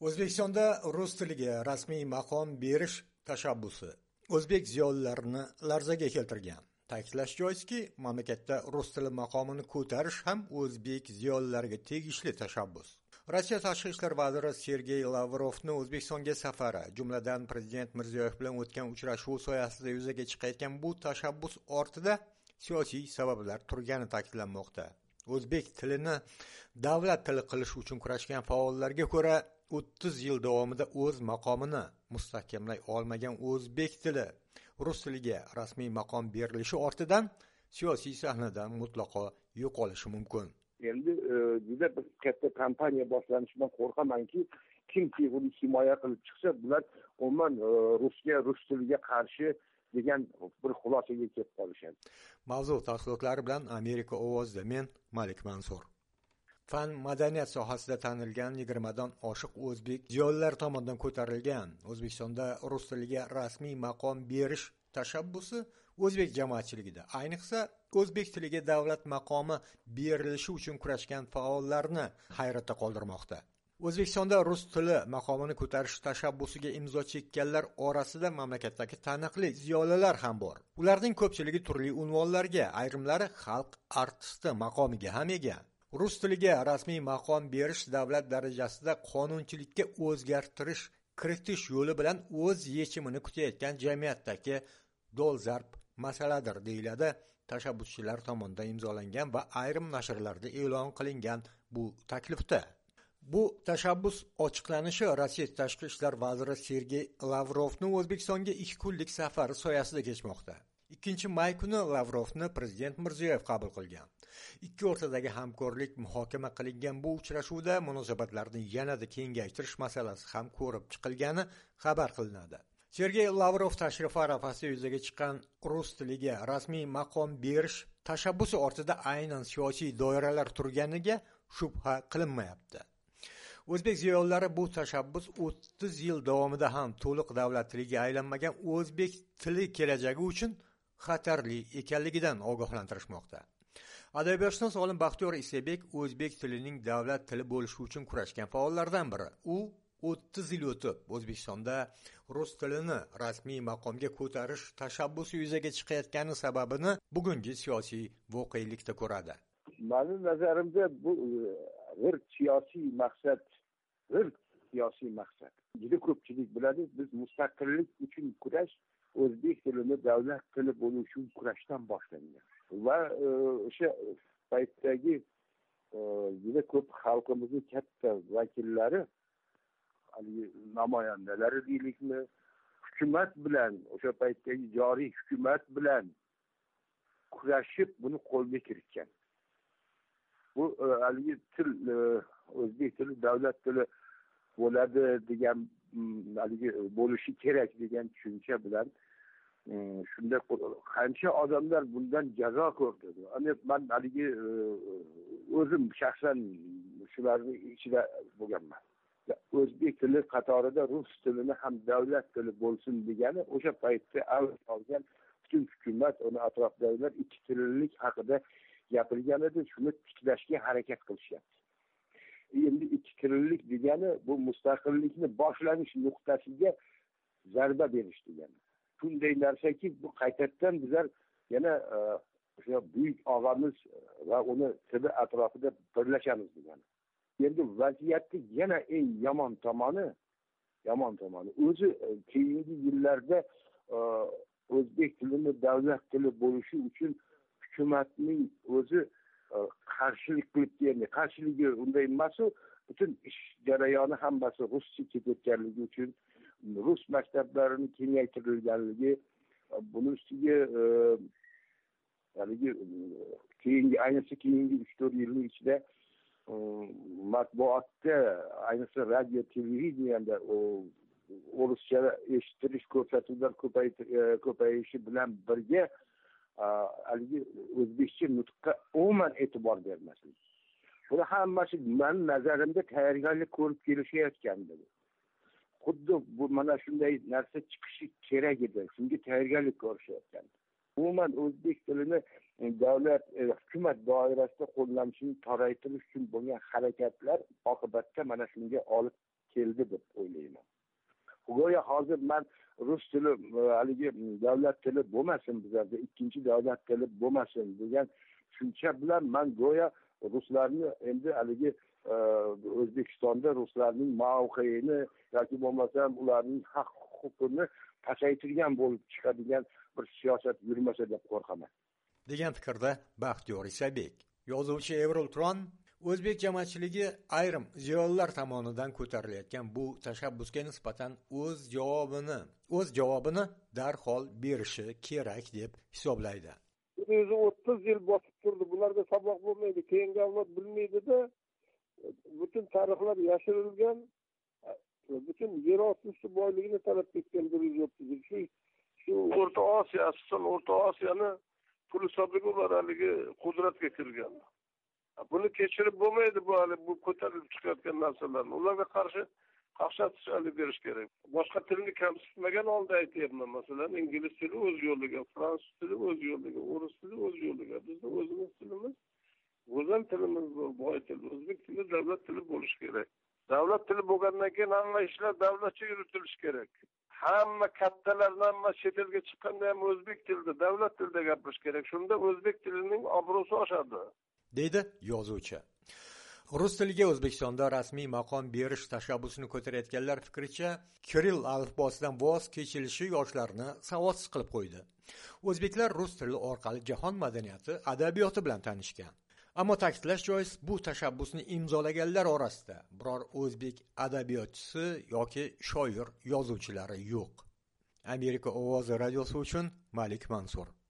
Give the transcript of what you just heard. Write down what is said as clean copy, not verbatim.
O'zbekistonda rus tiliga rasmiy maqom berish tashabbusi o'zbek ziyolilarini larzaga keltirgan. Ta'kidlash joizki, mamlakatda rus tili maqomini ko'tarish ham o'zbek ziyolilariga tegishli tashabbus. Rossiya Tashqi ishlar vaziri Sergey Lavrovning O'zbekistonga safari, jumladan Prezident Mirziyoyev bilan o'tgan uchrashuv soyasida yuzaga chiqayotgan bu tashabbus ortida siyosiy sabablar turgani ta'kidlanmoqda. O'zbek tilini davlat tili qilish uchun kurashgan faollarga ko'ra, 30 yil davomida o'z maqomini mustahkamlay olmagan o'zbek tili rus tiliga rasmiy maqom berilishi ortidan siyosiy sahnadan mutlaqo yo'qolishi mumkin. Endi juda bir katta kampaniya boshlanishidan qo'rqamanki, kimki uni himoya qilib chiqsa, bular umuman rus tiliga qarshi degan bir xulosaga kelib qolishadi. Mavzu tafsilotlari bilan Amerika ovozida men Malik Mansur. Fan madaniyat sohasida tanilgan 20 dan oshiq o'zbek ziyolilar tomonidan ko'tarilgan O'zbekistonda rus tiliga rasmiy maqom berish tashabbusi o'zbek jamoatchiligida, ayniqsa o'zbek tiliga davlat maqomi berilishi uchun kurashgan faollarni hayratda qoldirmoqda. O'zbekistonda rus tili maqomini ko'tarish tashabbusiga imzo chekkanlar orasida mamlakatdagi taniqli ziyolilar ham bor. Ularning ko'pchiligi turli unvonlarga, ayrimlari xalq artisti maqomiga ham ega. Rus tiliga rasmiy maqom berish davlat darajasida qonunchilikka o'zgartirish kiritish yo'li bilan o'z yechimini kutayotgan jamiyatdagi dolzarb masaladir, deyiladi tashabbuschilar tomonidan imzolangan va ayrim nashrlarda e'lon qilingan bu taklifda. Bu tashabbus ochiqlanishi Rossiya Tashqi ishlar vaziri Sergey Lavrovning O'zbekistonga 2 kunlik safari soyasida kechmoqda. 2-may kuni Lavrovni Prezident Mirziyoyev qabul qilgan. Ikki o'rtadagi hamkorlik muhokama qilingan bu uchrashuvda munosabatlarni yanada kengaytirish masalasi ham ko'rib chiqilgani xabar qilinadi. Sergey Lavrov tashrifi arafasida yuzaga chiqqan rus tiliga rasmiy maqom berish tashabbusi ortida aynan siyosiy doiralar turganiga shubha qilinmayapti. O'zbek ziyolilari bu tashabbus 30 yil davomida ham to'liq davlat tiliga aylanmagan o'zbek tili kelajagi uchun xatarli ekanligidan ogohlantirishmoqda. Adabiyotshunos olim Baxtiyor Isabek o'zbek tilining davlat tili bo'lishi uchun kurashgan faollardan biri. U 30 yil o'tib O'zbekistonda rus tilini rasmiy maqomga ko'tarish tashabbusi yuzaga chiqayotgani sababini bugungi siyosiy voqelikda ko'radi. Mening nazarimda bu siyosiy maqsad. Juda ko'pchilik biladi, biz mustaqillik uchun kurash o'zbek tilini davlat tili bo'lishi uchun kurashdan boshlangan. Va o'sha paytdagi juda ko'p xalqimizning katta vakillari, namoyandalari deylikmi, hukumat bilan, o'sha paytdagi joriy hukumat bilan kurashib buni qo'lga kiritgan. Bu haligi til o'zbek tili davlat tili bo'ladi degan, haligi bo'lishi kerak degan tushuncha bilan shunda qancha odamlar bundan jazo ko'rdi. Men haligi o'zim shaxsan shularning ichida bo'lganman. O'zbek tili qatorida rus tilini ham davlat tili bo'lsin degani o'sha paytda olgan butun hukumat, uni atrofdagilar ikki tillilik haqida gapirgan edi, shuni tiklashga harakat qilishyapti. Endi ikki tillilik degani bu mustaqillikni boshlanish nuqtasiga zarba berish degani. Shunday narsaki, bu qaytadan bizlar yana o'sha buyuk og'amiz va uni tili atrofida birlashamiz degani. Endi vaziyatning yana eng yomon tomoni o'zi keyingi yillarda o'zbek tilini davlat tili bo'lishi uchun hukumatning o'zi qarshilik qilib keldi. Qarshiligi unday emas-ku, butun ish jarayoni hammasi ruscha ketayotganligi uchun rus maktablarini kengaytirilganligi, buni ustiga keyingi 3-4 yilning ichida matbuotda, ayniqsa radio televideniyada ruscha eshitish ko'rsatuvlar ko'payishi bilan birga o'zbekcha nutqqa umuman e'tibor bermaslik. Buni hammasi men nazarimda tayyorgarlik ko'rib kelishayotgandi. Xuddi bu mana shunday narsa chiqishi kerak edi. Shunga tayyorgarlik ko'rishayotgandi. Umuman o'zbek tilini davlat hukumat doirasida qo'llanishini toraytirish uchun bo'lgan harakatlar oqibatda mana shunga olib keldi. man rus tili haligi davlat tili bo'lmasin, bizlarda ikkinchi davlat tili bo'lmasin degan tushuncha bilan man go'yo ruslarni endi haligi O'zbekistonda ruslarning mavqeini yoki bo'lmasam ularning haq huquqini pasaytirgan bo'lib chiqadigan bir siyosat yurmasa deb qo'rqaman degan fikrda Baxtiyor Isabek. Yozuvchi Evril Tron o'zbek jamoatchiligi ayrim ziyolilar tomonidan ko'tarilayotgan bu tashabbusga nisbatan o'z javobini darhol berishi kerak deb hisoblaydi. O'zi 30 yil bosib turdi, bularga saboq bo'lmaydi, keyingi avlod bilmaydi-da. Butun tarixlar yashirilgan, butun yer osti boyligini talab etgan 130 yil. Shu O'rta Osiyo, asosan O'rta Osiyoni pul hisobiga ular haligi qudratga kirgan. Buni kechirib bo'lmaydi, bu ko'tarilib chiqayotgan narsalarni. Ularga qarshi qaqshatishalik berish kerak. Boshqa tilni kamsitmagan holda aytyapman. Masalan, ingliz tili o'z yo'liga, fransuz tili o'z yo'liga, o'rus tili o'z yo'liga. Bizning o'zimiz tilimiz, o'zal tilimiz boy til. O'zbek tili davlat tili bo'lishi kerak. Davlat tili bo'lgandan keyin hamma ishlar davlatcha yuritilishi kerak. Hamma kattalardan hamma chet elga chiqqanda ham o'zbek tilida, davlat tilida gapirish kerak. Shunda o'zbek tilining obro'si oshadi, deydi yozuvchi. Rus tiliga O'zbekistonda rasmiy maqom berish tashabbusini ko'tarayotganlar fikricha, Kirill alifbosidan voz kechilishi yoshlarni savodsiz qilib qo'ydi. O'zbeklar rus tili orqali jahon madaniyati, adabiyoti bilan tanishgan. Ammo ta'kidlash joiz, bu tashabbusni imzolaganlar orasida biror o'zbek adabiyotchisi yoki shoir, yozuvchilari yo'q. Amerika ovozi radiosi uchun Malik Mansur.